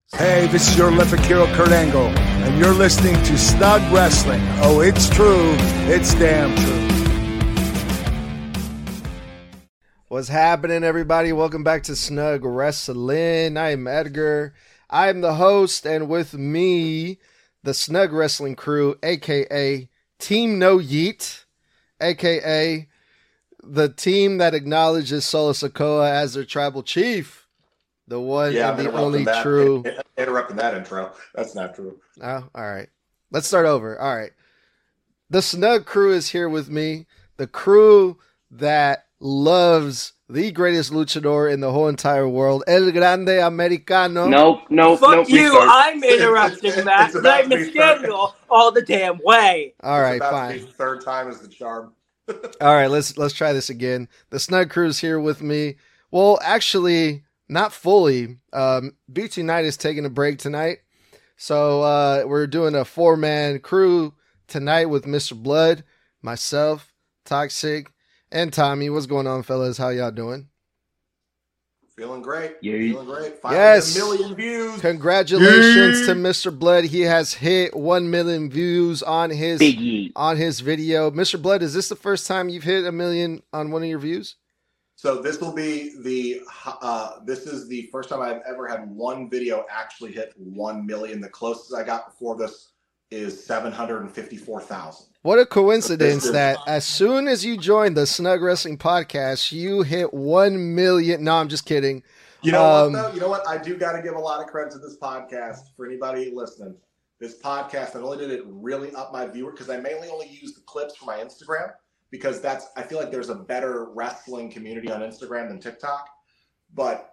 Hey, this is your Olympic hero, Kurt Angle, and you're listening to Snug Wrestling. Oh, it's true. It's damn true. What's happening, everybody? Welcome back to Snug Wrestling. I am Edgar. I am the host, and with me, the Snug Wrestling crew, a.k.a. Team No Yeet, a.k.a. the team that acknowledges Solo Sikoa as their tribal chief. The one and the only true. Interrupting that intro. That's not true. Oh, all right. Let's start over. All right. The Snug crew is here with me. The crew that loves the greatest luchador in the whole entire world, El Grande Americano. Nope. Fuck you. Restart. I'm interrupting that. I'm a schedule all the damn way. All right, it's fine. To be third time is the charm. All right, let's try this again. The Snug crew is here with me. Well, actually, not fully. BT Night is taking a break tonight. So we're doing a 4-man crew tonight with Mr. Blood, myself, Toxic, and Tommy. What's going on, fellas? How y'all doing? Feeling great. Yeah. Feeling great. Finally Yes. 1 million views. Congratulations to Mr. Blood. He has hit 1 million views on his Biggie. video. Mr. Blood, is this the first time you've hit 1 million on one of your views? So this will be this is the first time I've ever had one video actually hit 1 million. The closest I got before this is 754,000. What a coincidence that as soon as you joined the Snug Wrestling Podcast, you hit 1 million. No, I'm just kidding. You know what, though? You know what? I do got to give a lot of credit to this podcast for anybody listening. This podcast, not only did it really up my viewer, because I mainly only use the clips for my Instagram, because I feel like there's a better wrestling community on Instagram than TikTok. But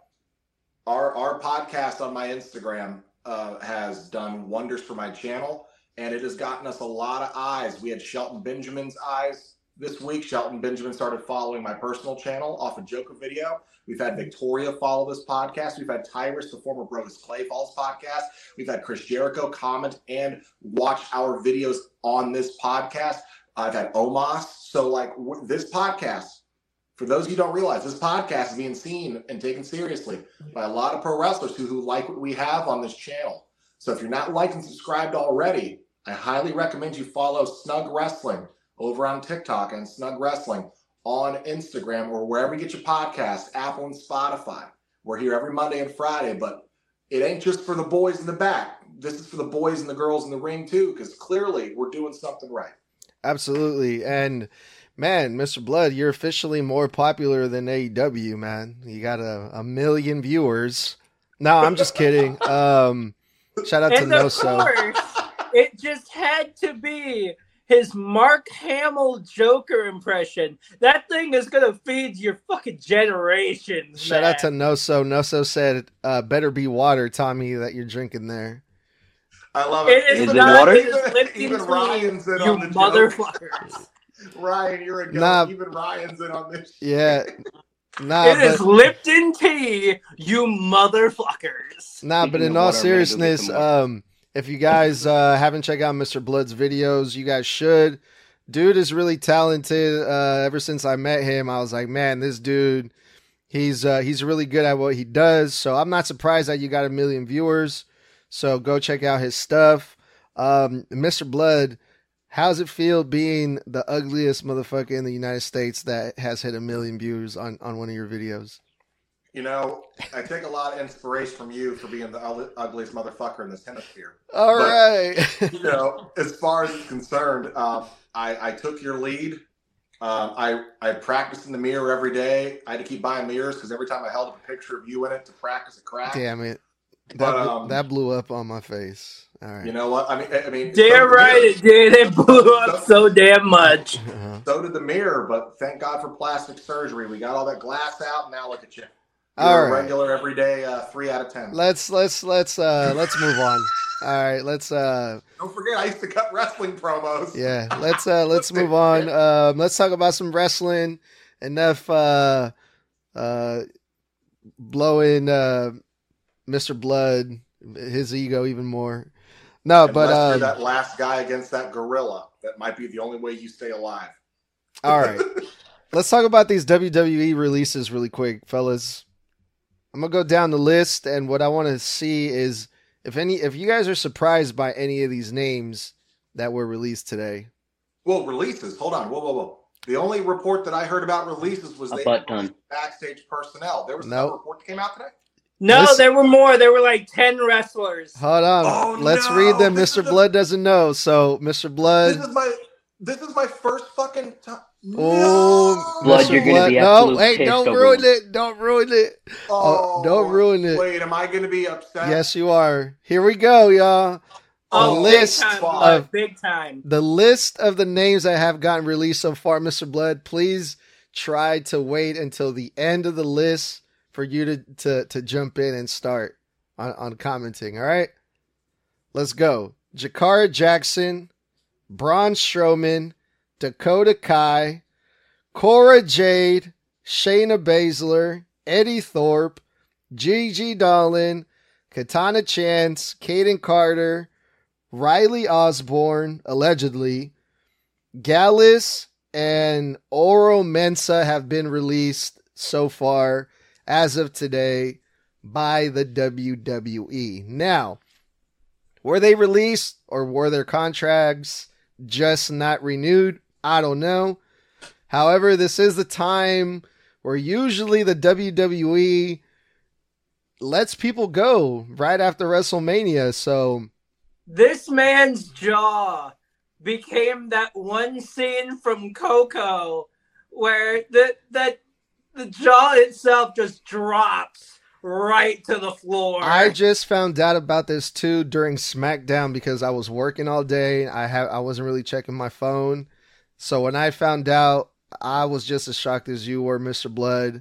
our podcast on my Instagram has done wonders for my channel, and it has gotten us a lot of eyes. We had Shelton Benjamin's eyes this week. Shelton Benjamin started following my personal channel off a Joker video. We've had Victoria follow this podcast. We've had Tyrus, the former Brodus Clay, follow this podcast. We've had Chris Jericho comment and watch our videos on this podcast. I've had Omos. So, this podcast, for those of you who don't realize, this podcast is being seen and taken seriously by a lot of pro wrestlers who like what we have on this channel. So if you're not liked and subscribed already, I highly recommend you follow Snug Wrestling over on TikTok and Snug Wrestling on Instagram or wherever you get your podcasts, Apple and Spotify. We're here every Monday and Friday, but it ain't just for the boys in the back. This is for the boys and the girls in the ring too, because clearly we're doing something right. Absolutely. And man, Mr. Blood, you're officially more popular than AEW, man. You got a million viewers. No, I'm just kidding. Shout out to Noso. Of course, it just had to be his Mark Hamill Joker impression. That thing is going to feed your fucking generations, Shout out to Noso. Noso said, better be water, Tommy, that you're drinking there. I love it. It is Is not. it It is Lipton Even tea, Ryan's in you on the joke. motherfuckers. Ryan, you're a goat. Nah. Even Ryan's in on this. Yeah. Nah, It is Lipton tea, you motherfuckers. Nah, but in Speaking of all water, I'm gonna go get seriousness, some if you guys haven't checked out Mr. Blood's videos, you guys should. Dude is really talented. Ever since I met him, I was like, man, this dude, he's really good at what he does. So I'm not surprised that you got 1 million viewers. So go check out his stuff. Mr. Blood, how's it feel being the ugliest motherfucker in the United States that has hit 1 million views on one of your videos? You know, I take a lot of inspiration from you for being the ugliest motherfucker in this hemisphere. All But, right. You know, as far as it's concerned, I took your lead. I practiced in the mirror every day. I had to keep buying mirrors because every time I held up a picture of you in it to practice, it cracked. Damn it. But, That blew up on my face. All right. You know what? I mean, Damn right it did. It blew up so damn much. So did the mirror, but thank God for plastic surgery. We got all that glass out, and now look at you. You're All a right. regular everyday 3 out of 10. Let's move on. All right, let's Don't forget, I used to cut wrestling promos. let's move on. Let's talk about some wrestling. Enough blowing Mr. Blood, his ego even more. No, Unless but you're that last guy against that gorilla, that might be the only way you stay alive. all right. Let's talk about these WWE releases really quick, fellas. I'm gonna go down the list, and what I want to see is if you guys are surprised by any of these names that were released today. Well, releases. Hold on. Whoa. The only report that I heard about releases was they released backstage personnel. There was no report that came out today? No, there were more. There were like 10 wrestlers. Hold on. Let's read them. Mr. Blood doesn't know. So, Mr. Blood. This is my first fucking time. Oh, Blood, you're going to be absolutely pissed. Don't ruin it. Don't ruin it. Don't ruin it. Wait, am I going to be upset? Yes, you are. Here we go, y'all. Big time. The list of the names that have gotten released so far, Mr. Blood, please try to wait until the end of the list for you to jump in and start on commenting, all right? Let's go. Jakara Jackson, Braun Strowman, Dakota Kai, Cora Jade, Shayna Baszler, Eddie Thorpe, Gigi Dolan, Katana Chance, Kaden Carter, Riley Osborne, allegedly, Gallus, and Oro Mensah have been released so far as of today by the WWE. Now, were they released or were their contracts just not renewed? I don't know. However, this is the time where usually the WWE lets people go right after WrestleMania. So this man's jaw became that one scene from Coco where the jaw itself just drops right to the floor. I just found out about this too during SmackDown because I was working all day. I wasn't really checking my phone. So when I found out, I was just as shocked as you were, Mr. Blood.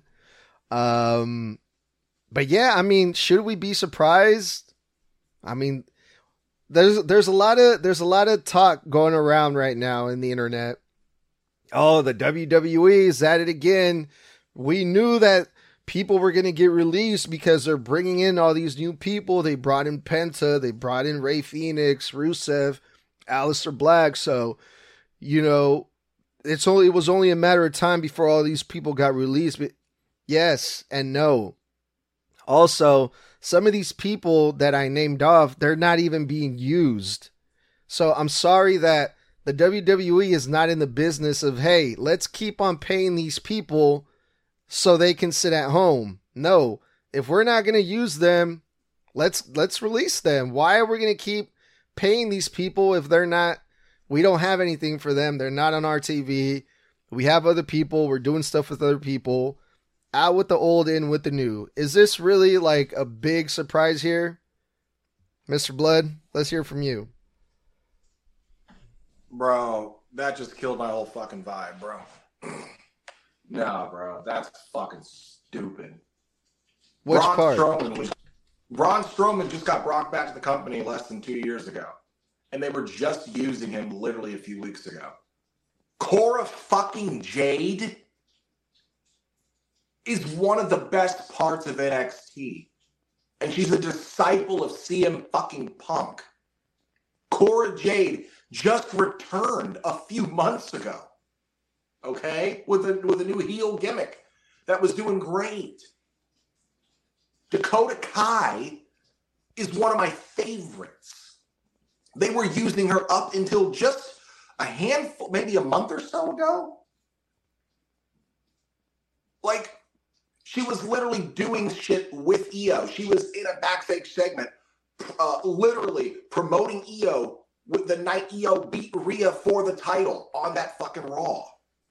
But yeah, I mean, should we be surprised? I mean, there's a lot of talk going around right now in the internet. Oh, the WWE is at it again. We knew that people were going to get released because they're bringing in all these new people. They brought in Penta, they brought in Rey Fenix, Rusev, Aleister Black. So, you know, it was only a matter of time before all these people got released. But yes and no. Also, some of these people that I named off, they're not even being used. So I'm sorry that the WWE is not in the business of, hey, let's keep on paying these people so they can sit at home. No, if we're not going to use them, let's release them. Why are we going to keep paying these people if they're not, we don't have anything for them. They're not on our TV. We have other people. We're doing stuff with other people. Out with the old, in with the new. Is this really like a big surprise here? Mr. Blood, let's hear from you. Bro, that just killed my whole fucking vibe, bro. No, bro, that's fucking stupid. Which part? Braun Strowman just got brought back to the company less than 2 years ago. And they were just using him literally a few weeks ago. Cora fucking Jade is one of the best parts of NXT. And she's a disciple of CM fucking Punk. Cora Jade just returned a few months ago. Okay? With a new heel gimmick that was doing great. Dakota Kai is one of my favorites. They were using her up until just a handful, maybe a month or so ago. Like, she was literally doing shit with Io. She was in a backstage segment, literally promoting Io with the night Io beat Rhea for the title on that fucking Raw.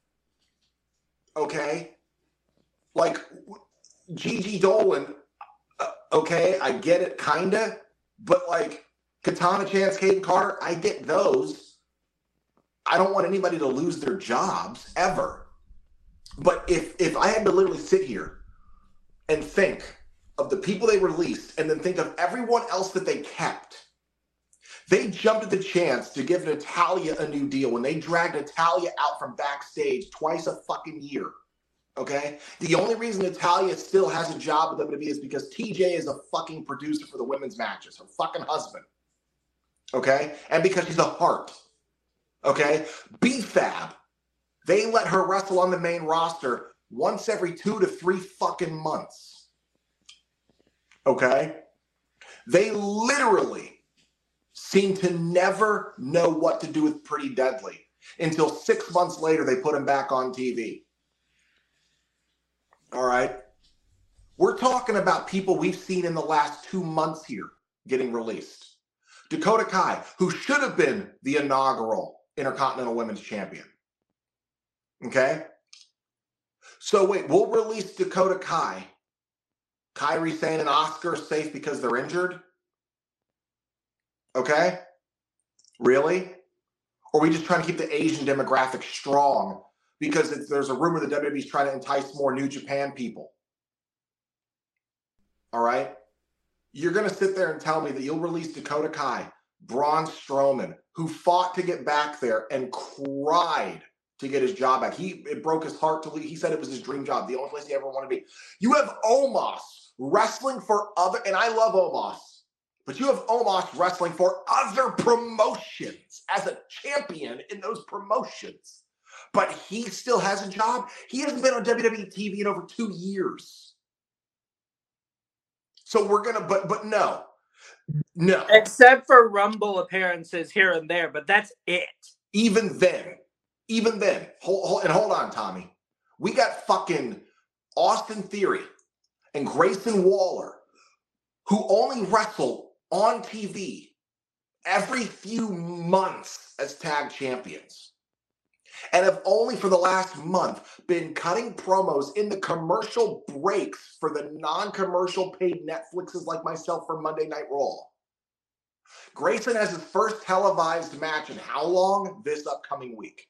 Okay? Like, Gigi Dolan, okay, I get it, kinda, but like, Katana Chance, Kaden Carter, I get those. I don't want anybody to lose their jobs, ever. But if I had to literally sit here and think of the people they released and then think of everyone else that they kept, they jumped at the chance to give Natalya a new deal when they dragged Natalya out from backstage twice a fucking year. Okay? The only reason Natalya still has a job with WWE is because TJ is a fucking producer for the women's matches, her fucking husband. Okay? And because she's a heart. Okay? B-Fab, they let her wrestle on the main roster once every 2 to 3 fucking months. Okay? They literally seem to never know what to do with Pretty Deadly until 6 months later they put him back on TV. All right? We're talking about people we've seen in the last 2 months here getting released. Dakota Kai, who should have been the inaugural Intercontinental Women's Champion. Okay? So wait, we'll release Dakota Kai. Kairi Sane and Asuka are safe because they're injured? Okay? Really? Or are we just trying to keep the Asian demographic strong because there's a rumor that WWE is trying to entice more New Japan people? All right? You're going to sit there and tell me that you'll release Dakota Kai, Braun Strowman, who fought to get back there and cried to get his job back. It broke his heart to leave. He said it was his dream job, the only place he ever wanted to be. You have Omos wrestling for other, and I love Omos, but you have Omos wrestling for other promotions as a champion in those promotions. But he still has a job. He hasn't been on WWE TV in over 2 years. So we're going to, but no. Except for Rumble appearances here and there, but that's it. Even then, hold on, Tommy. We got fucking Austin Theory and Grayson Waller, who only wrestle on TV every few months as tag champions. And have only for the last month been cutting promos in the commercial breaks for the non-commercial paid Netflixes like myself for Monday Night Raw. Grayson has his first televised match in how long? This upcoming week.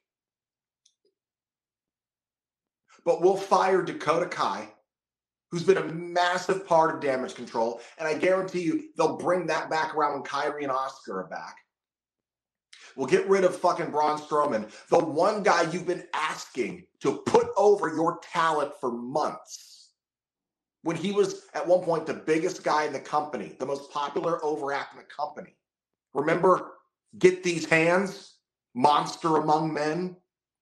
But we'll fire Dakota Kai, who's been a massive part of Damage Control, and I guarantee you they'll bring that back around when Kairi and Asuka are back. We'll get rid of fucking Braun Strowman, the one guy you've been asking to put over your talent for months. When he was, at one point, the biggest guy in the company, the most popular overact in the company. Remember, Get These Hands, Monster Among Men?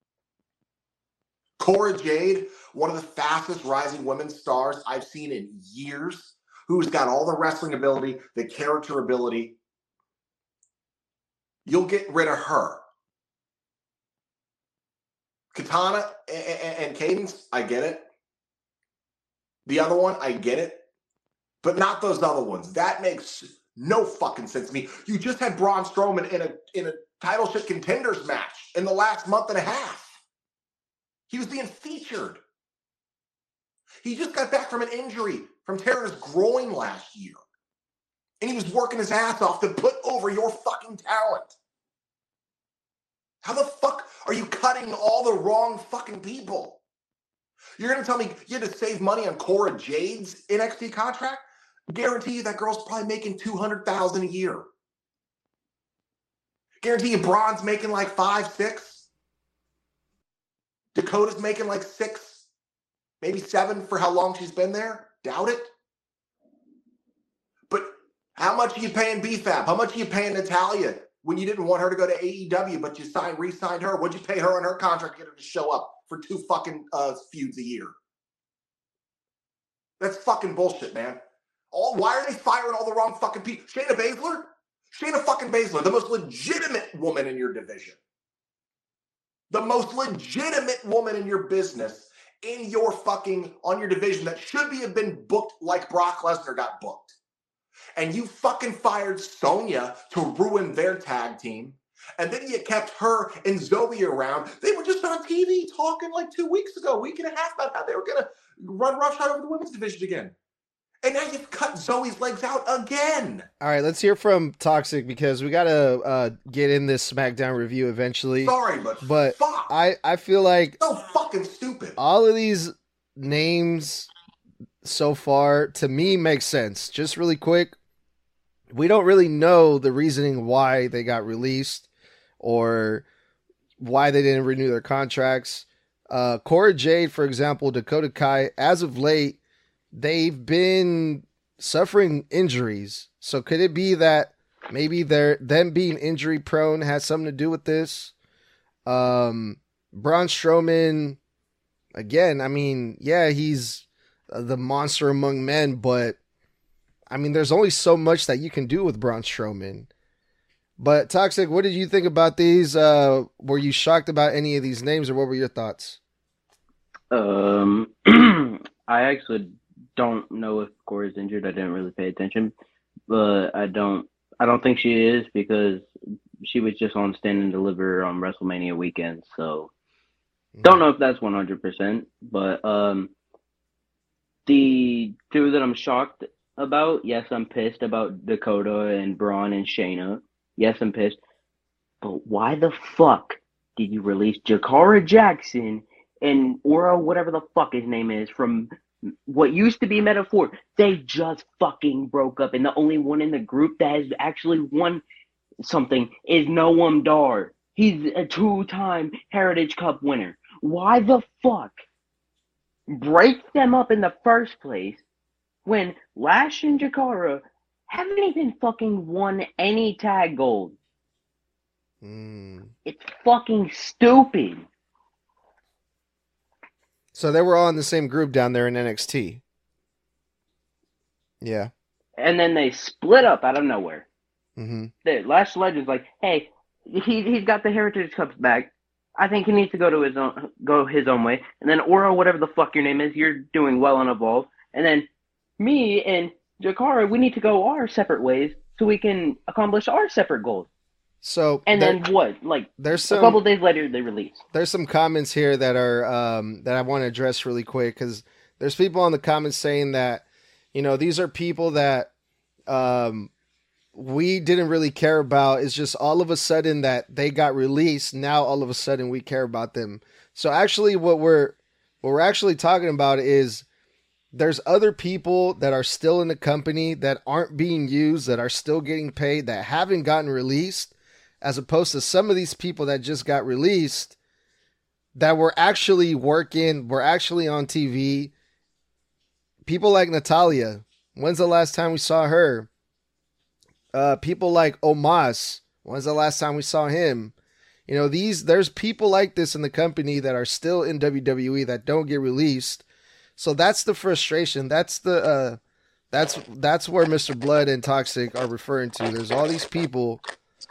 Cora Jade, one of the fastest rising women's stars I've seen in years, who's got all the wrestling ability, the character ability. You'll get rid of her. Katana and Cadence, I get it. The other one, I get it. But not those other ones. That makes no fucking sense to me. You just had Braun Strowman in a title shit contenders match in the last month and a half. He was being featured. He just got back from an injury from tearing his groin last year. And he was working his ass off to put over your fucking talent. How the fuck are you cutting all the wrong fucking people? You're going to tell me you had to save money on Cora Jade's NXT contract? Guarantee you that girl's probably making $200,000 a year. Guarantee you Braun's making like 5, 6. Dakota's making like 6, maybe 7 for how long she's been there. Doubt it. But how much are you paying BFAB? How much are you paying Natalya when you didn't want her to go to AEW, but you re-signed her? What'd you pay her on her contract to get her to show up for 2 fucking feuds a year? That's fucking bullshit, man. Why are they firing all the wrong fucking people? Shayna Baszler? Shayna fucking Baszler, the most legitimate woman in your division. The most legitimate woman in your business, in your fucking, on your division that should have been booked like Brock Lesnar got booked. And you fucking fired Sonya to ruin their tag team. And then you kept her and Zoe around. They were just on TV talking like 2 weeks ago, a week and a half, about how they were going to run roughshod over the women's division again. And now you've cut Zoe's legs out again. All right, let's hear from Toxic because we got to get in this SmackDown review eventually. Sorry, but fuck. I feel like so fucking stupid. All of these names so far, to me, make sense. Just really quick, we don't really know the reasoning why they got released or why they didn't renew their contracts. Cora Jade, for example, Dakota Kai, as of late, they've been suffering injuries. So could it be that maybe them being injury prone has something to do with this? Braun Strowman, again, I mean, yeah, he's the monster among men, but I mean, there's only so much that you can do with Braun Strowman. But Toxic, what did you think about these? Were you shocked about any of these names, or what were your thoughts? I actually don't know if Corey's injured. I didn't really pay attention, but I don't think she is, because she was just on Stand and Deliver on WrestleMania weekend. So don't know if that's 100%. But the two that I'm shocked about, yes, I'm pissed about Dakota and Braun and Shayna. Yes, I'm pissed. But why the fuck did you release Jakara Jackson and Oro, whatever the fuck his name is, from what used to be Metaphor? They just fucking broke up, and the only one in the group that has actually won something is Noam Dar. He's a 2-time Heritage Cup winner. Why the fuck break them up in the first place when Lash and Jakara haven't even fucking won any tag gold? It's fucking stupid. So they were all in the same group down there in NXT. Yeah. And then they split up out of nowhere. Mm-hmm. The Lash Legend's like, hey, he's got the Heritage Cups back. I think he needs to go his own way. And then Oro, whatever the fuck your name is, you're doing well and Evolve. And then me and Jakara, we need to go our separate ways so we can accomplish our separate goals. So and then what? Like, there's a couple days later, they release. There's some comments here that are that I want to address really quick, because there's people in the comments saying that, you know, these are people that we didn't really care about. It's just all of a sudden that they got released. Now all of a sudden we care about them. So actually, what we're actually talking about is there's other people that are still in the company that aren't being used, that are still getting paid, that haven't gotten released, as opposed to some of these people that just got released that were actually working, were actually on TV. People like Natalya. When's the last time we saw her? People like Omos. When's the last time we saw him? You know, there's people like this in the company that are still in WWE that don't get released. So that's the frustration. That's the that's where Mr. Blood and Toxic are referring to. There's all these people.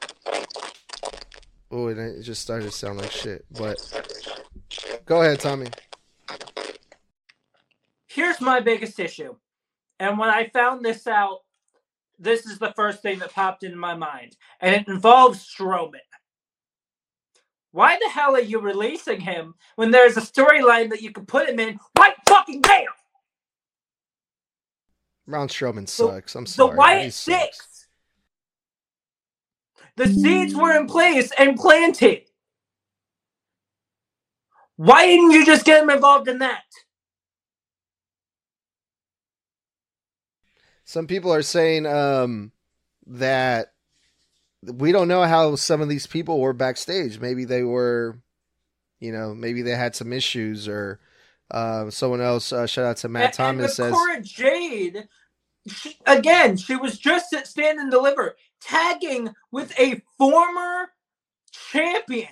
Oh, and it just started to sound like shit. But go ahead, Tommy. Here's my biggest issue. And when I found this out, this is the first thing that popped into my mind. And it involves Strowman. Why the hell are you releasing him when there's a storyline that you can put him in right fucking there? Braun Strowman sucks. I'm sorry. The Wyatt Six. The seeds were in place and planted. Why didn't you just get him involved in that? Some people are saying that we don't know how some of these people were backstage. Maybe they were, you know, maybe they had some issues, or someone else, shout out to Matt Thomas, says Cora Jade, she was just at Stand and Deliver, tagging with a former champion.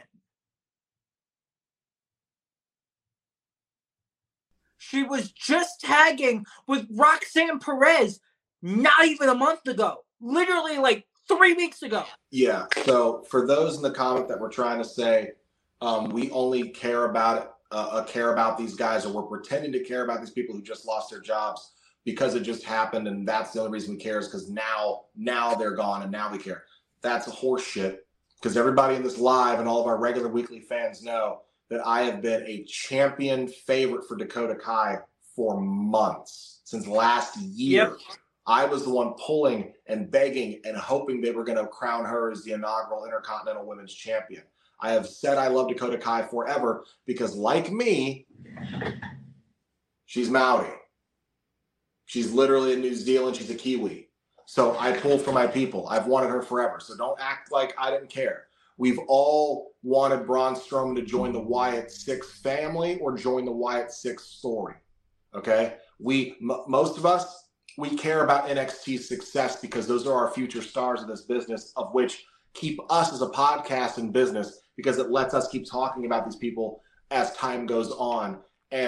She was just tagging with Roxanne Perez not even a month ago. Literally like 3 weeks ago. Yeah, so for those in the comment that were trying to say we only care about these guys, or we're pretending to care about these people who just lost their jobs because it just happened, and that's the only reason we care is because now they're gone and now we care. That's a horse shit, because everybody in this live and all of our regular weekly fans know that I have been a champion favorite for Dakota Kai for months, since last year. Yep. I was the one pulling and begging and hoping they were going to crown her as the inaugural Intercontinental Women's Champion. I have said I love Dakota Kai forever because, like me, she's Maori. She's literally in New Zealand. She's a Kiwi. So I pull for my people. I've wanted her forever. So don't act like I didn't care. We've all wanted Braun Strowman to join the Wyatt Six family or join the Wyatt Six story. Okay? Most of us, we care about NXT's success because those are our future stars of this business, of which keep us as a podcast in business because it lets us keep talking about these people as time goes on. And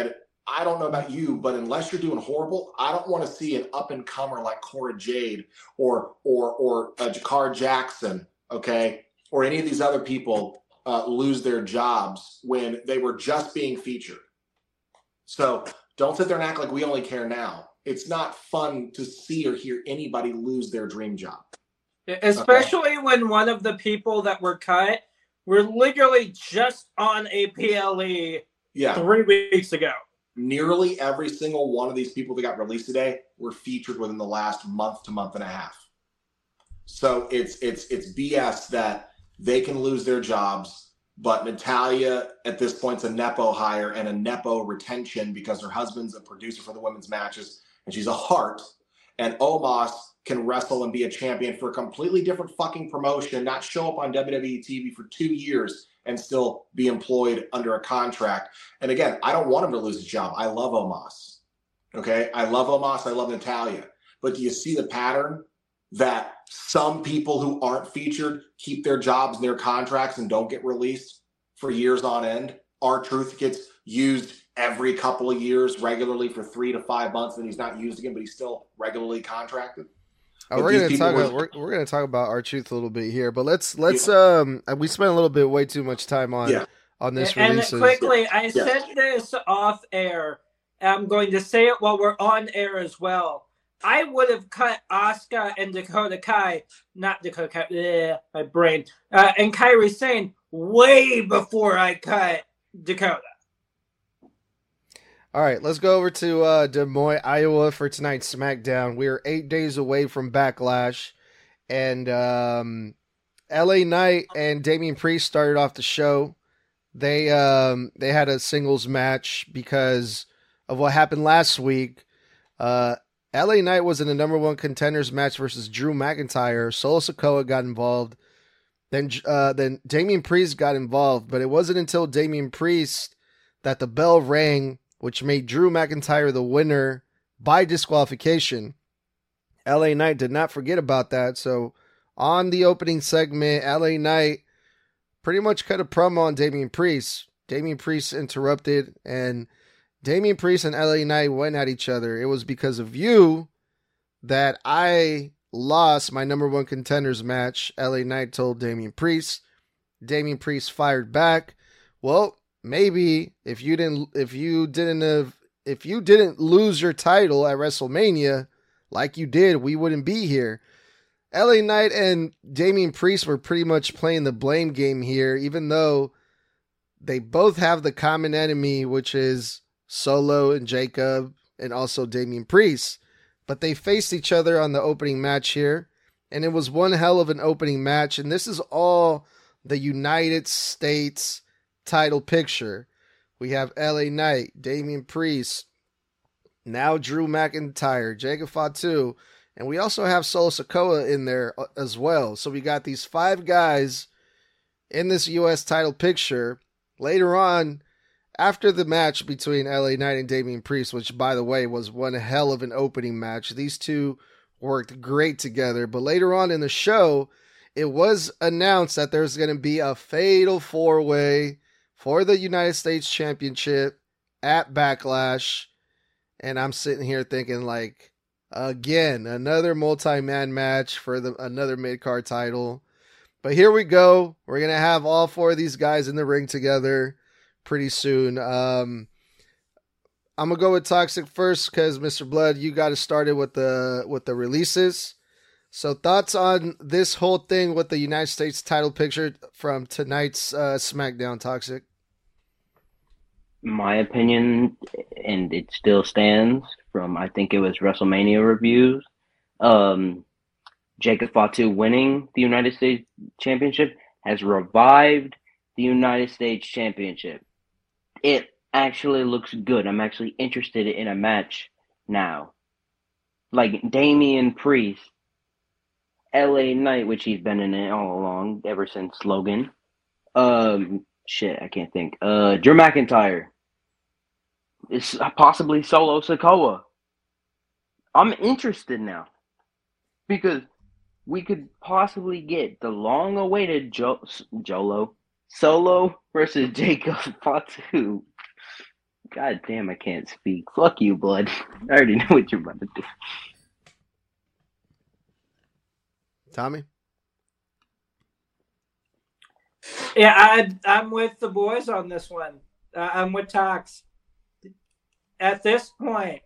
I don't know about you, but unless you're doing horrible, I don't want to see an up and comer like Cora Jade or Jakar Jackson, okay, or any of these other people lose their jobs when they were just being featured. So don't sit there and act like we only care now. It's not fun to see or hear anybody lose their dream job. Especially when one of the people that were cut were literally just on a PLE 3 weeks ago. Nearly every single one of these people that got released today were featured within the last month to month and a half. So it's BS that they can lose their jobs, but Natalya at this point is a Nepo hire and a Nepo retention because her husband's a producer for the women's matches and she's a heart. And Omos can wrestle and be a champion for a completely different fucking promotion, not show up on WWE TV for 2 years and still be employed under a contract. And again, I don't want him to lose his job. I love Omos. Okay? I love Omos. I love Natalya. But do you see the pattern that some people who aren't featured keep their jobs and their contracts and don't get released for years on end? R-Truth gets used every couple of years regularly for 3 to 5 months, and he's not used again, but he's still regularly contracted. We're gonna talk about R-Truth a little bit here, but let's we spent a little bit way too much time on this release. And quickly, I said this off air. I'm going to say it while we're on air as well. I would have cut Asuka and Dakota Kai, not Dakota Kai, my brain, and Kairi Sane way before I cut Dakota. All right, let's go over to Des Moines, Iowa for tonight's SmackDown. We are 8 days away from Backlash, and LA Knight and Damian Priest started off the show. They had a singles match because of what happened last week. LA Knight was in the number 1 contenders match versus Drew McIntyre. Solo Sikoa got involved. Then Damian Priest got involved, but it wasn't until Damian Priest that the bell rang, which made Drew McIntyre the winner by disqualification. LA Knight did not forget about that. So on the opening segment, LA Knight pretty much cut a promo on Damian Priest. Damian Priest interrupted, and Damian Priest and LA Knight went at each other. It was because of you that I lost my number 1 contenders match, LA Knight told Damian Priest. Damian Priest fired back. Well, maybe if you didn't lose your title at WrestleMania like you did, we wouldn't be here. LA Knight and Damian Priest were pretty much playing the blame game here, even though they both have the common enemy, which is Solo and Jacob, and also Damian Priest. But they faced each other on the opening match here, and it was one hell of an opening match. And this is all the United States title picture. We have LA Knight, Damian Priest, now Drew McIntyre, Jacob Fatu, and we also have Solo Sikoa in there as well. So we got these 5 guys in this US title picture. Later on, after the match between LA Knight and Damian Priest, which by the way was one hell of an opening match, these two worked great together. But later on in the show, it was announced that there's going to be a fatal 4-way for the United States Championship at Backlash. And I'm sitting here thinking, like, again, another multi-man match for another mid-card title. But here we go. We're going to have all 4 of these guys in the ring together pretty soon. I'm going to go with Toxic first because, Mr. Blood, you got to start it with the releases. So thoughts on this whole thing with the United States title picture from tonight's SmackDown, Toxic? My opinion, and it still stands from, I think it was WrestleMania reviews, Jacob Fatu winning the United States Championship has revived the United States Championship. It actually looks good. I'm actually interested in a match now. Like Damian Priest, LA Knight, which he's been in it all along, ever since Logan. I can't think. Drew McIntyre. It's possibly Solo Sikoa. I'm interested now. Because we could possibly get the long-awaited Solo versus Jacob Fatu. God damn, I can't speak. Fuck you, Blood. I already know what you're about to do. Tommy? Yeah, I'm with the boys on this one. I'm with Tox. At this point,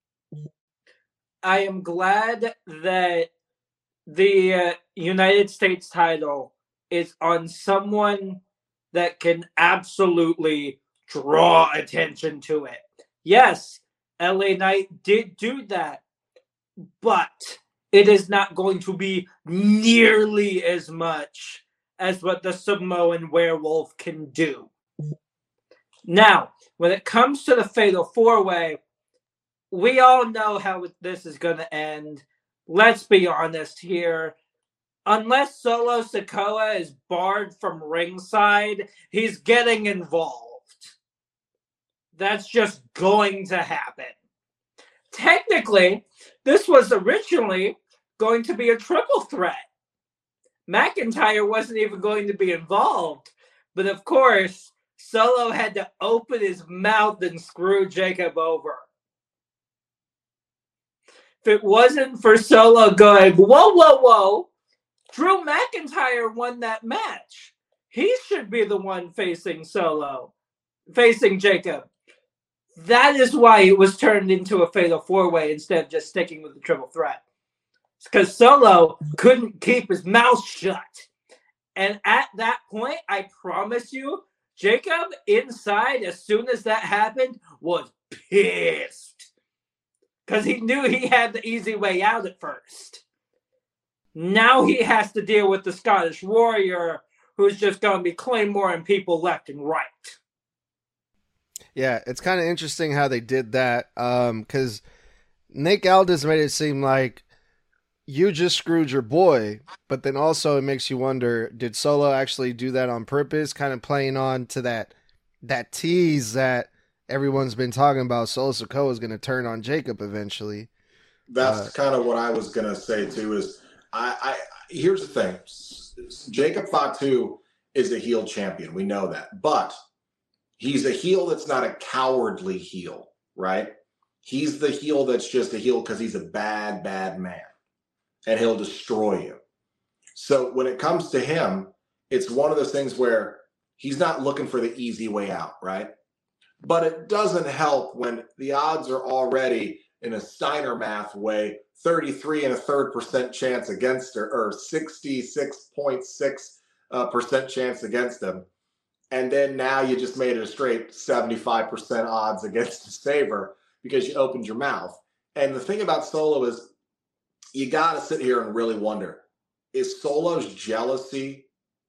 I am glad that the United States title is on someone that can absolutely draw attention to it. Yes, LA Knight did do that, but it is not going to be nearly as much as what the Samoan Werewolf can do. Now, when it comes to the Fatal 4-Way, we all know how this is going to end. Let's be honest here. Unless Solo Sikoa is barred from ringside, he's getting involved. That's just going to happen. Technically, this was originally going to be a triple threat. McIntyre wasn't even going to be involved. But of course, Solo had to open his mouth and screw Jacob over. If it wasn't for Solo going, whoa, whoa, whoa, Drew McIntyre won that match. He should be the one facing Jacob. That is why it was turned into a Fatal 4-Way instead of just sticking with the triple threat. It's because Solo couldn't keep his mouth shut. And at that point, I promise you, Jacob inside, as soon as that happened, was pissed. Because he knew he had the easy way out at first. Now he has to deal with the Scottish Warrior, who's just going to be claymoring people left and right. Yeah, it's kind of interesting how they did that, because Nick Aldis made it seem like you just screwed your boy, but then also it makes you wonder, did Solo actually do that on purpose, kind of playing on to that tease that everyone's been talking about? Solo Sikoa is going to turn on Jacob eventually. That's kind of what I was going to say too, is I here's the thing. Jacob Fatu is a heel champion. We know that. But he's a heel that's not a cowardly heel, right? He's the heel that's just a heel because he's a bad, bad man. And he'll destroy you. So when it comes to him, it's one of those things where he's not looking for the easy way out, right? But it doesn't help when the odds are already in a Steiner math way, 33.33% chance against her, or 66.6% chance against him. And then now you just made it a straight 75% odds against his favor because you opened your mouth. And the thing about Solo is you got to sit here and really wonder, is Solo's jealousy,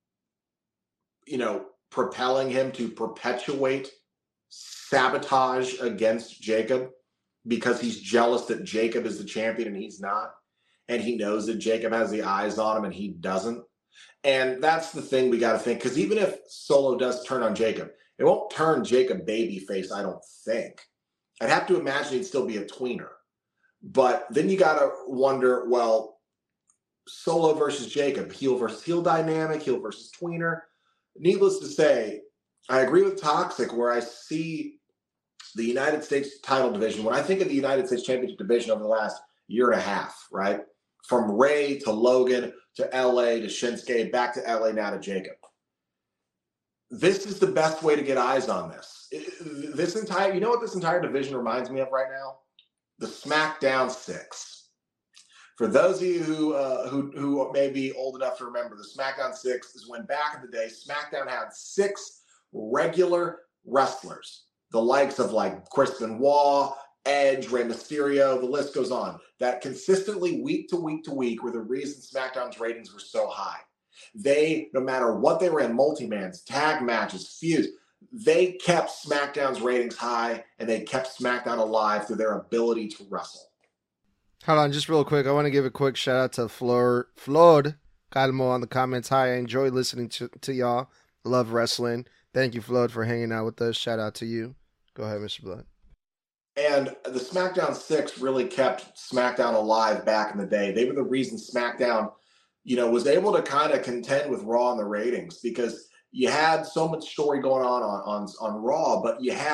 propelling him to perpetuate sabotage against Jacob because he's jealous that Jacob is the champion and he's not? And he knows that Jacob has the eyes on him and he doesn't. And that's the thing we got to think, because even if Solo does turn on Jacob, it won't turn Jacob babyface, I don't think. I'd have to imagine he'd still be a tweener. But then you got to wonder, well, Solo versus Jacob, heel versus heel dynamic, heel versus tweener. Needless to say, I agree with Toxic where I see the United States title division. When I think of the United States Championship division over the last year and a half, right? From Ray to Logan to LA to Shinsuke, back to LA, now to Jacob. This is the best way to get eyes on this. You know what this entire division reminds me of right now? The SmackDown 6. For those of you who may be old enough to remember, the SmackDown 6 is when back in the day, SmackDown had 6 regular wrestlers. The likes of like Chris Benoit, Edge, Rey Mysterio, the list goes on. That consistently week to week to week were the reason SmackDown's ratings were so high. They, no matter what they were in, multi-mans, tag matches, feuds, they kept SmackDown's ratings high, and they kept SmackDown alive through their ability to wrestle. Hold on, just real quick. I want to give a quick shout out to Flord Calmo on the comments. Hi, I enjoy listening to y'all. Love wrestling. Thank you, Flord, for hanging out with us. Shout out to you. Go ahead, Mr. Blood. And the SmackDown 6 really kept SmackDown alive back in the day. They were the reason SmackDown, was able to kind of contend with Raw in the ratings, because you had so much story going on Raw, but you had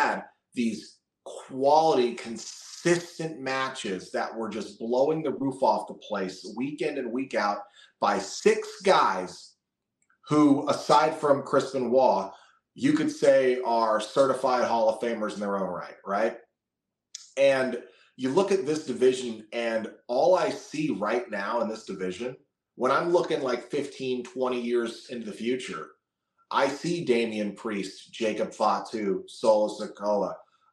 these quality, consistent matches that were just blowing the roof off the place week in and week out by 6 guys who, aside from Chris Benoit, you could say are certified Hall of Famers in their own right, right? And you look at this division, and all I see right now in this division, when I'm looking like 15, 20 years into the future, I see Damian Priest, Jacob Fatu, Solo Sikoa,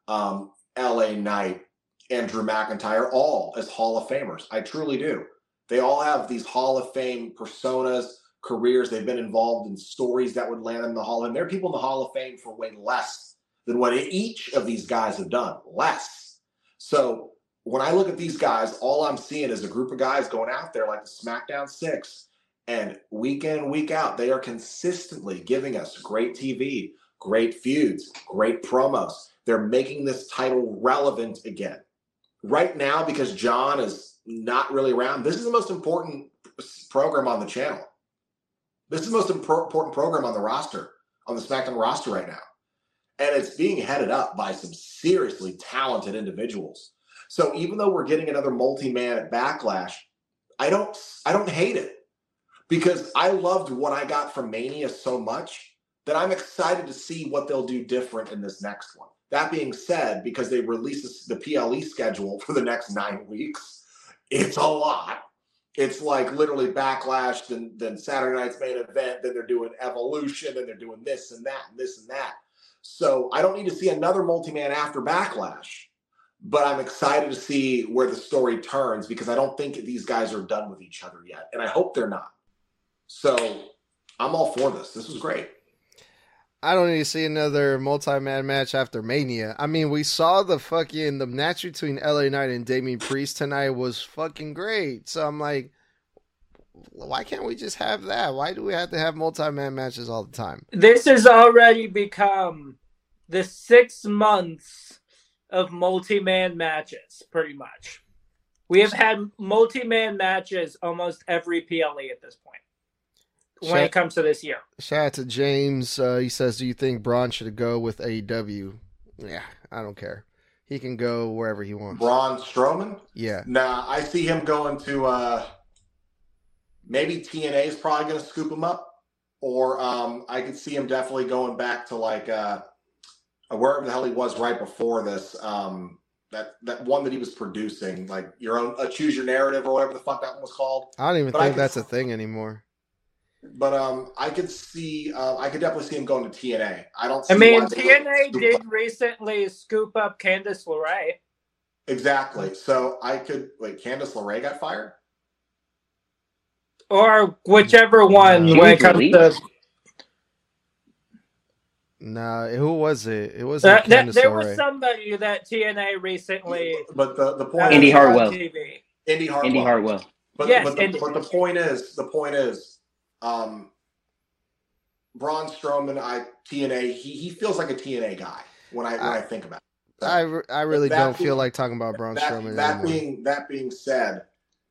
LA Knight, and Drew McIntyre all as Hall of Famers. I truly do. They all have these Hall of Fame personas, careers. They've been involved in stories that would land them in the Hall of Fame. There are people in the Hall of Fame for way less than what each of these guys have done. Less. So when I look at these guys, all I'm seeing is a group of guys going out there like the SmackDown 6, and week in and week out, they are consistently giving us great TV, great feuds, great promos. They're making this title relevant again. Right now, because John is not really around, this is the most important program on the channel. This is the most important program on the roster, on the SmackDown roster right now. And it's being headed up by some seriously talented individuals. So even though we're getting another multi-man at Backlash, I don't hate it, because I loved what I got from Mania so much that I'm excited to see what they'll do different in this next one. That being said, because they released the PLE schedule for the next 9 weeks, it's a lot. It's like literally Backlash, then Saturday night's main event, then they're doing Evolution, then they're doing this and that and this and that. So I don't need to see another multi-man after Backlash, but I'm excited to see where the story turns, because I don't think these guys are done with each other yet, and I hope they're not. So I'm all for this. This was great. I don't need to see another multi-man match after Mania. I mean, we saw the match between LA Knight and Damian Priest tonight was fucking great. So I'm like, why can't we just have that? Why do we have to have multi-man matches all the time? This has already become the 6 months of multi-man matches, pretty much. We have had multi-man matches almost every PLE at this point when it comes to this year. Shout out to James. He says, do you think Braun should go with AEW? Yeah, I don't care. He can go wherever he wants. Braun Strowman? Yeah. Nah, I see him going to maybe TNA is probably going to scoop him up. Or I could see him definitely going back to like wherever the hell he was right before this. That one that he was producing, like your own Choose Your Narrative or whatever the fuck that one was called. I don't even think that's a thing anymore. But I could definitely see him going to TNA. TNA did recently scoop up Candice LeRae. Exactly. So Candice LeRae got fired? Or whichever one when it comes to... No, who was it? It was there was somebody that TNA recently. But the point Indy is, Hartwell. Indy Hartwell. But the point is, Braun Strowman, TNA, he feels like a TNA guy when I think about it. I really don't feel like talking about Braun Strowman. That being said,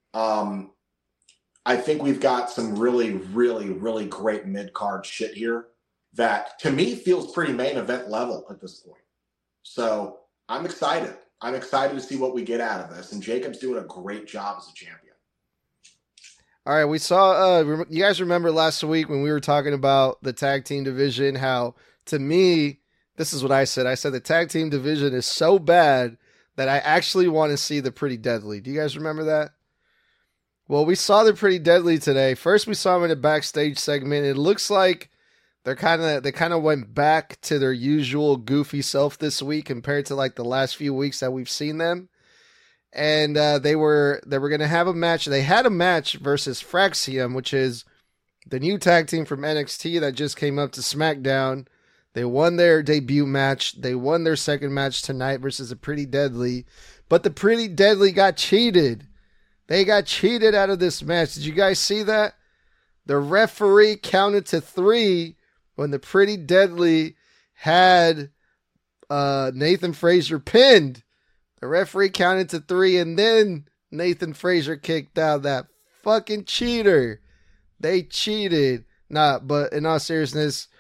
I think we've got some really, really, really great mid-card shit here that, to me, feels pretty main event level at this point. So I'm excited. I'm excited to see what we get out of this. And Jacob's doing a great job as a champion. All right, we saw, you guys remember last week when we were talking about the tag team division, how, to me, this is what I said. I said the tag team division is so bad that I actually want to see the Pretty Deadly. Do you guys remember that? Well, we saw the Pretty Deadly today. First, we saw them in a backstage segment. It looks like they kind of went back to their usual goofy self this week compared to like the last few weeks that we've seen them. And they were going to have a match. They had a match versus Fraxium, which is the new tag team from NXT that just came up to SmackDown. They won their debut match. They won their second match tonight versus the Pretty Deadly. But the Pretty Deadly got cheated. They got cheated out of this match. Did you guys see that? The referee counted to 3 when the Pretty Deadly had Nathan Frazier pinned. The referee counted to 3, and then Nathan Frazier kicked out. That fucking cheater. They cheated. Nah, but in all seriousness,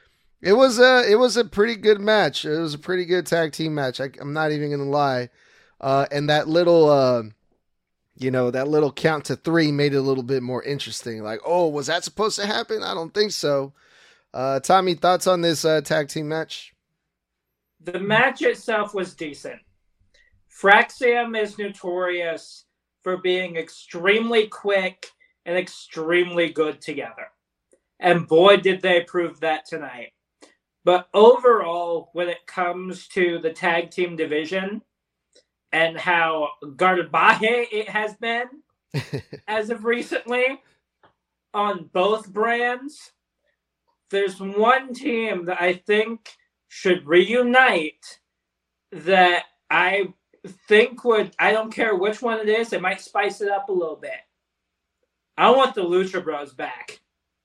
It was a pretty good match. It was a pretty good tag team match. I'm not even gonna lie. And that little that little count to 3 made it a little bit more interesting. Like, oh, was that supposed to happen? I don't think so. Tommy, thoughts on this tag team match? The match itself was decent. Fraxium is notorious for being extremely quick and extremely good together. And boy, did they prove that tonight. But overall, when it comes to the tag team division and how garbaje it has been as of recently on both brands, there's one team that I think should reunite that I think I don't care which one it is, it might spice it up a little bit. I want the Lucha Bros back.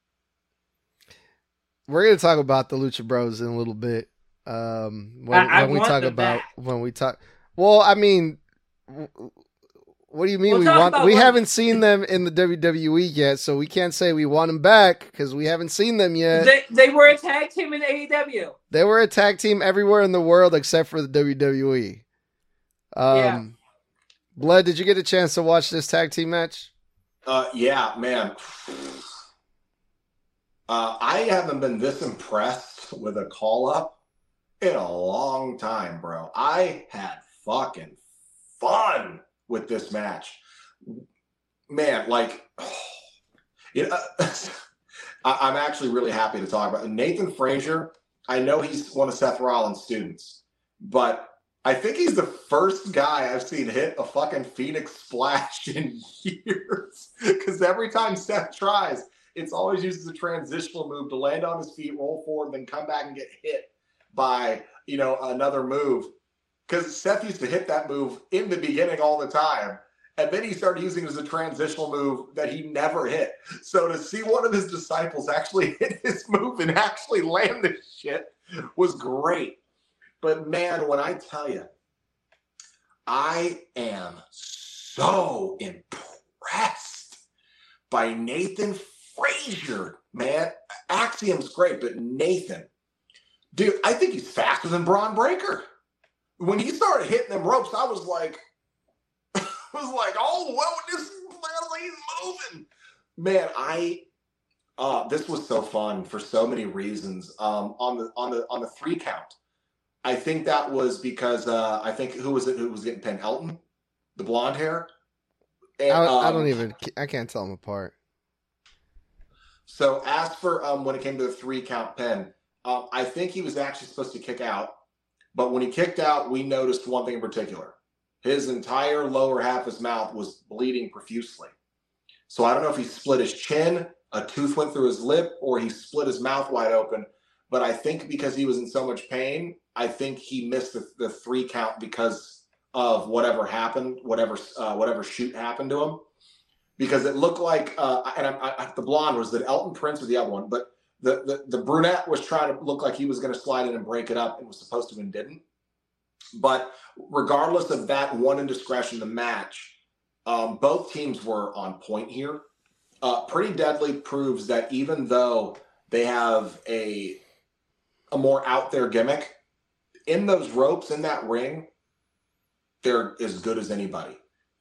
We're going to talk about the Lucha Bros in a little bit. When we talk. Well, I mean, what do you mean we haven't seen them in the WWE yet, so we can't say we want them back because we haven't seen them yet. They were a tag team in AEW. They were a tag team everywhere in the world except for the WWE. Yeah. Blood, did you get a chance to watch this tag team match? Yeah, man. I haven't been this impressed with a call-up in a long time, bro. I had fucking fun with this match. Man, like, I'm actually really happy to talk about it. Nathan Frazier. I know he's one of Seth Rollins' students, but I think he's the first guy I've seen hit a fucking Phoenix Splash in years. Because every time Seth tries, it's always used as a transitional move to land on his feet, roll forward, then come back and get hit by, another move. Because Seth used to hit that move in the beginning all the time. And then he started using it as a transitional move that he never hit. So to see one of his disciples actually hit his move and actually land this shit was great. But man, when I tell you, I am so impressed by Nathan Frazier, man. Axiom's great, but Nathan, dude, I think he's faster than Braun Breaker. When he started hitting them ropes, I was like, oh, well, he's moving. Man, this was so fun for so many reasons. On the 3 count, I think that was because I think who was getting pinned? Elton, the blonde hair. And, I can't tell them apart. So as for when it came to the 3 count pin, I think he was actually supposed to kick out, but when he kicked out, we noticed one thing in particular. His entire lower half of his mouth was bleeding profusely. So I don't know if he split his chin, a tooth went through his lip, or he split his mouth wide open. But I think because he was in so much pain, I think he missed the 3 count because of whatever happened, whatever shoot happened to him. Because it looked like, the blonde was the Elton Prince or the other one, but the brunette was trying to look like he was going to slide in and break it up and was supposed to and didn't. But regardless of that one indiscretion in the match, both teams were on point here. Pretty Deadly proves that even though they have a more out there gimmick, in those ropes, in that ring, they're as good as anybody.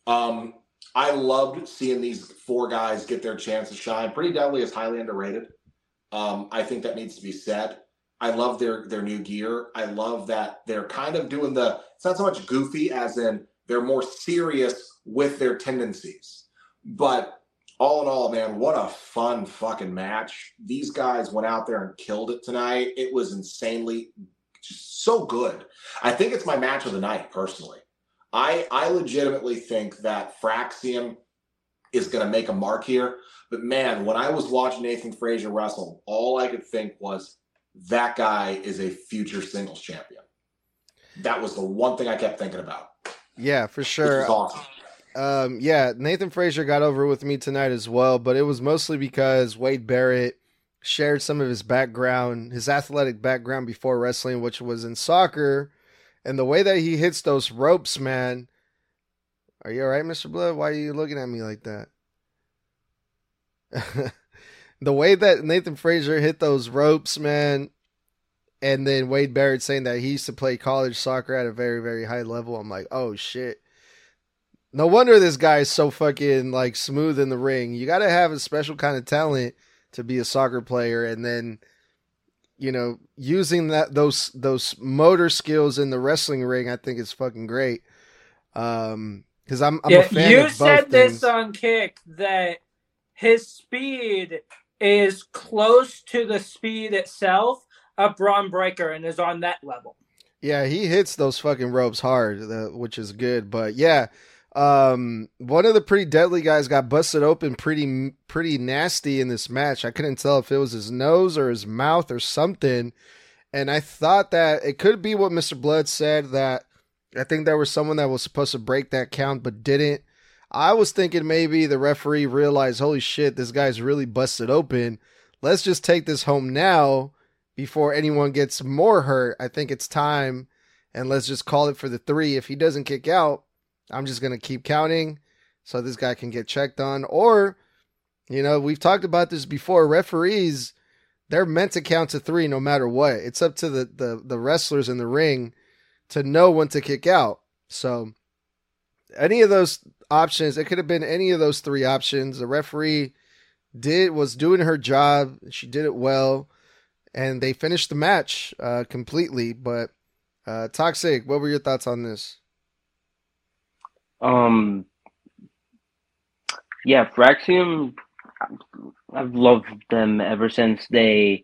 I loved seeing these 4 guys get their chance to shine. Pretty Deadly is highly underrated. I think that needs to be said. I love their new gear. I love that they're kind of doing it's not so much goofy as in they're more serious with their tendencies. But all in all, man, what a fun fucking match. These guys went out there and killed it tonight. It was insanely just so good. I think it's my match of the night, personally. I legitimately think that Fraxium is going to make a mark here. But man, when I was watching Nathan Frazier wrestle, all I could think was, that guy is a future singles champion. That was the one thing I kept thinking about. Yeah, for sure. Which was awesome. Nathan Frazier got over with me tonight as well, but it was mostly because Wade Barrett shared some of his background, his athletic background before wrestling, which was in soccer, and the way that he hits those ropes, man. Are you all right, Mr. Blood? Why are you looking at me like that? The way that Nathan Frazier hit those ropes, man, And then Wade Barrett saying that he used to play college soccer at a very, very high level. I'm like, oh shit. No wonder this guy is so fucking like smooth in the ring. You got to have a special kind of talent to be a soccer player, and then using those motor skills in the wrestling ring, I think is fucking great. Because I'm a fan you of both said things. this on Kick that his speed is close to the speed itself of Braun Breaker and is on that level. Yeah, he hits those fucking ropes hard, which is good. But yeah, one of the pretty deadly guys got busted open pretty nasty in this match. I couldn't tell if it was his nose or his mouth or something. And I thought that it could be what Mr. Blood said, that I think there was someone that was supposed to break that count but didn't. I was thinking maybe the referee realized, holy shit, this guy's really busted open. Let's just take this home now before anyone gets more hurt. I think it's time, and let's just call it for the 3. If he doesn't kick out, I'm just going to keep counting so this guy can get checked on. Or, we've talked about this before. Referees, they're meant to count to 3 no matter what. It's up to the wrestlers in the ring to know when to kick out. So any of those options, it could have been any of those 3 options. The referee was doing her job. She did it well, and they finished the match completely. But Toxic, what were your thoughts on this? Yeah, Fraxium, I've loved them ever since they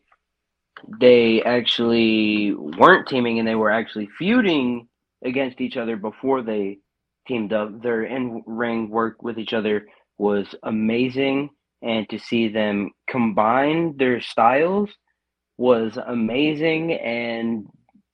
actually weren't teaming and they were actually feuding against each other before they teamed up. Their in-ring work with each other was amazing, and to see them combine their styles was amazing. And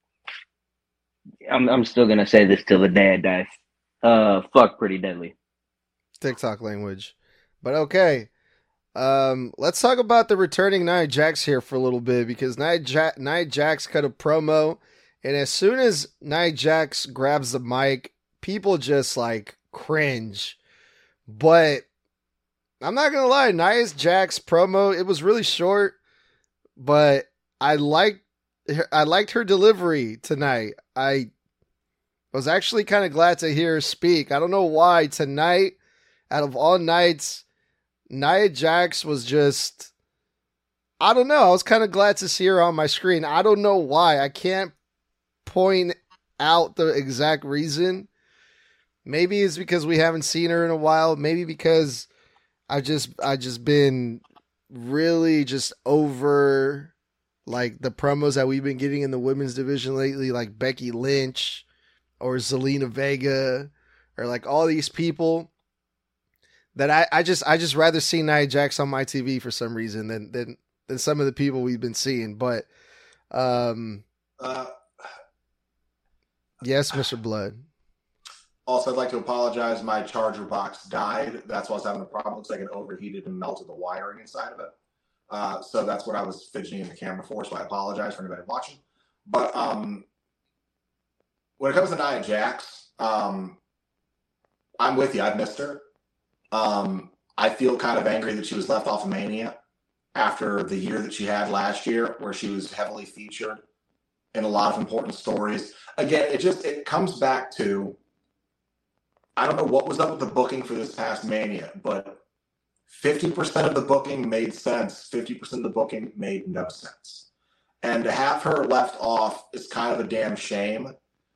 I'm still gonna say this till the day I die. Fuck Pretty Deadly. TikTok language. But okay. Let's talk about the returning Nia Jax here for a little bit, because Nia Jax cut a promo, and as soon as Nia Jax grabs the mic, people just like cringe. But I'm not gonna lie, Nia Jax promo, it was really short, but I liked her delivery tonight. I was actually kind of glad to hear her speak. I don't know why tonight, out of all nights, Nia Jax was just, I don't know. I was kind of glad to see her on my screen. I don't know why. I can't point out the exact reason. Maybe it's because we haven't seen her in a while. Maybe because I just been really just over like the promos that we've been getting in the women's division lately, like Becky Lynch or Zelina Vega or like all these people that I just rather see Nia Jax on my TV for some reason than some of the people we've been seeing. But yes, Mr. Blood. Also, I'd like to apologize. My charger box died. That's why I was having a problem. Looks like it overheated and melted the wiring inside of it. So that's what I was fidgeting in the camera for. So I apologize for anybody watching. But when it comes to Nia Jax, I'm with you. I've missed her. I feel kind of angry that she was left off of Mania after the year that she had last year, where she was heavily featured in a lot of important stories. Again, it comes back to, I don't know what was up with the booking for this past Mania, but 50% of the booking made sense. 50% of the booking made no sense. And to have her left off is kind of a damn shame.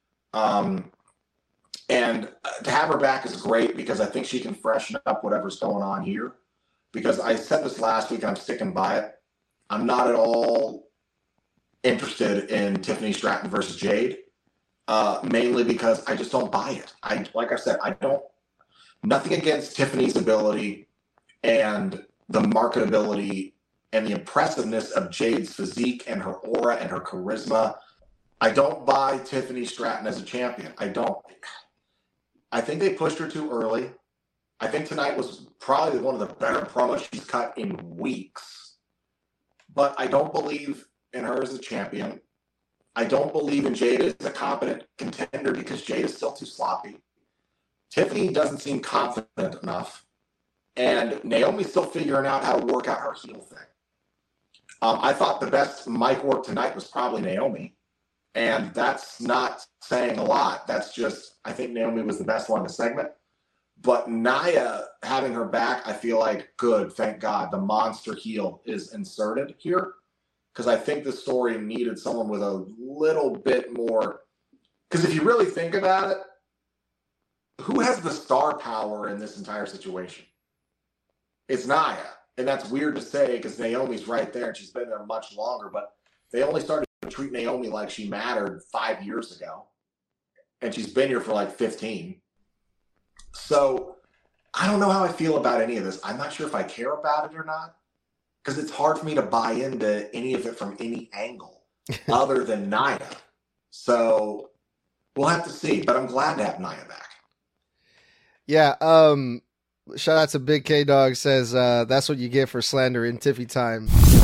And to have her back is great, because I think she can freshen up whatever's going on here. Because I said this last week and I'm sticking by it. I'm not at all interested in Tiffany Stratton versus Jade. Mainly because I just don't buy it. Like I said, nothing against Tiffany's ability and the marketability and the impressiveness of Jade's physique and her aura and her charisma. I don't buy Tiffany Stratton as a champion. I don't. I think they pushed her too early. I think tonight was probably one of the better promos she's cut in weeks. But I don't believe in her as a champion. I don't believe in Jade as a competent contender, because Jade is still too sloppy. Tiffany doesn't seem confident enough. And Naomi's still figuring out how to work out her heel thing. I thought the best mic work tonight was probably Naomi. And that's not saying a lot. That's just, I think Naomi was the best one in the segment. But Nia, having her back, I feel like, good, thank God. The monster heel is inserted here. Because I think the story needed someone with a little bit more. Because if you really think about it, who has the star power in this entire situation? It's Nia. And that's weird to say because Naomi's right there and she's been there much longer. But they only started to treat Naomi like she mattered 5 years ago. And she's been here for like 15. So I don't know how I feel about any of this. I'm not sure if I care about it or not. Because it's hard for me to buy into any of it from any angle other than Nia. So we'll have to see. But I'm glad to have Nia back. Yeah, shout out to Big K Dog says that's what you get for slander in Tiffy time.